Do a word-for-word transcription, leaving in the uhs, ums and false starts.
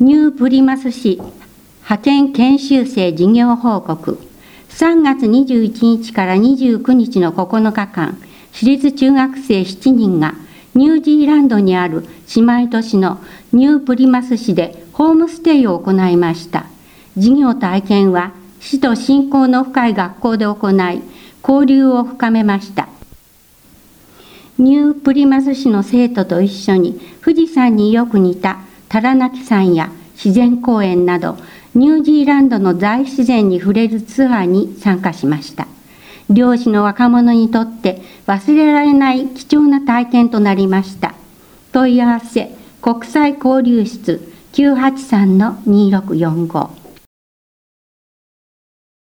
ニュープリマス市派遣研修生事業報告。さんがつにじゅういちにちからにじゅうくにちのここのかかん、私立中学生しちにんがニュージーランドにある姉妹都市のニュープリマス市でホームステイを行いました。事業体験は市と親交の深い学校で行い、交流を深めました。ニュープリマス市の生徒と一緒に富士山によく似たタラナキ山や自然公園などニュージーランドの大自然に触れるツアーに参加しました。漁師の若者にとって忘れられない貴重な体験となりました。問い合わせ国際交流室 きゅうはちさんのにーろくよんご。